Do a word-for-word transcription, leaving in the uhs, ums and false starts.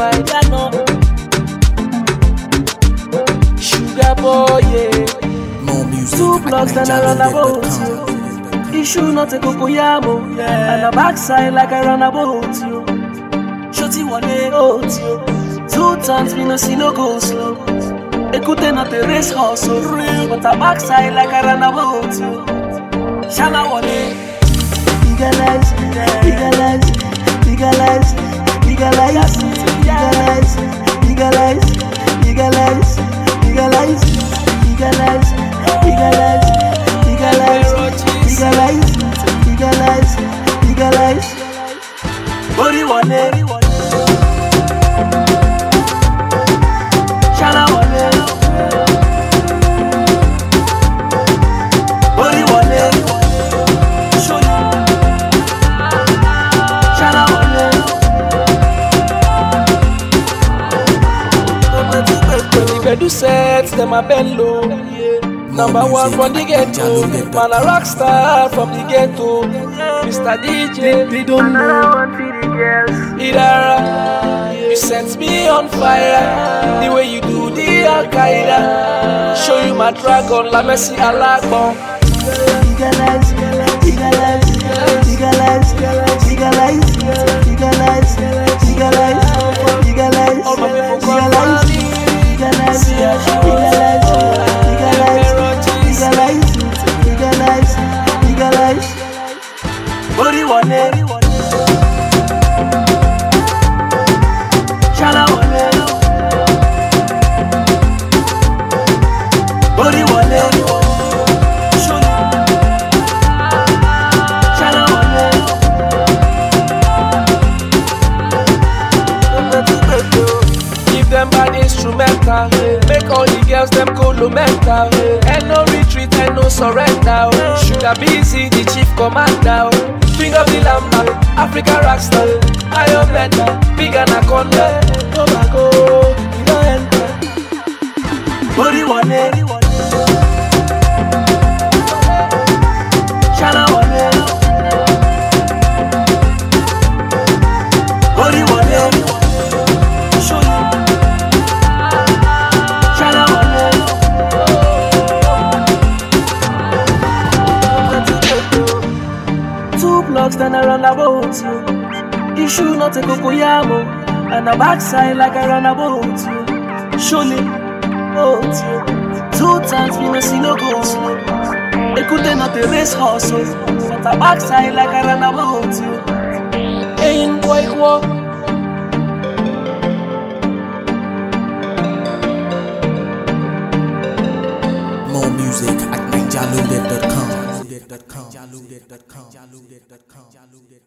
backside, I know. Sugar boy, yeah. More music. Two blocks and I run about you. Issue not a cocoyamo, yeah. And a backside like I run about you. Shorty one day out you. Two times me no see no go slow. Ekute not a race horse so real, but a backside like I run about you. Shala one day. Legalize, legalize, legalize, legalize, legalize, legalize, legalize, legalize, legalize, legalize, legalize, legalize, legalize, legalize. Body one day, shala one day, body one day, show you, shala one day. When the bedu sets, them a bend low. Number one from the ghetto, man a rock star from the ghetto. Mister D J, they don't know. Idara, you set me on fire. The way you do the Al Qaeda. Show you my dragon, La Messi Alagbo. Legalize, legalize, legalize, legalize, legalize, legalize, legalize, all my people come legalize, legalize, legalize, legalize, legalize, legalize. Body one day, shala one day, body one day, show you, shala one day. Give them bad instrumental, make all the girls them go low mental. And no retreat and no surrender. Sugar busy, the chief commander. Bring up the lamba, Africa rockstar. Iron metal, big anaconda. Go back, go, you don't enter. Body one day, shala one day, body one day, show you, shala one day. Two blocks then I run about you. Issue not a cocoyamo, and a backside like I run about you. Surely, out you. Two times me no see no go slow. Ekute not a race horse, but a backside like I run about you. Ain't quite walk. More music at ninja loaded dot com.